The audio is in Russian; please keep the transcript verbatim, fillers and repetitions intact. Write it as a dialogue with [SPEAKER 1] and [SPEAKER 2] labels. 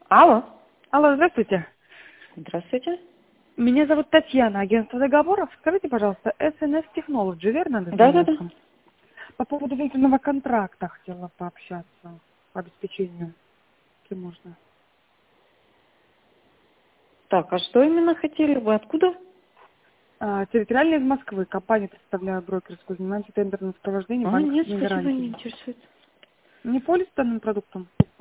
[SPEAKER 1] Алло.
[SPEAKER 2] Алло, здравствуйте.
[SPEAKER 1] Здравствуйте.
[SPEAKER 2] Меня зовут Татьяна, агентство договоров. Скажите, пожалуйста, эс эн эс Technology, верно? на
[SPEAKER 1] Да, да, да.
[SPEAKER 2] немецком? По поводу длительного контракта хотела пообщаться по обеспечению, если можно.
[SPEAKER 1] Так, а что именно хотели? Вы откуда?
[SPEAKER 2] А, территориально из Москвы. Компания, представляю брокерскую, занимаемся тендерным сопровождением
[SPEAKER 1] А, нет,
[SPEAKER 2] банковскими
[SPEAKER 1] спасибо, не
[SPEAKER 2] гарантиями.
[SPEAKER 1] интересует.
[SPEAKER 2] Не пользуетесь данным продуктом?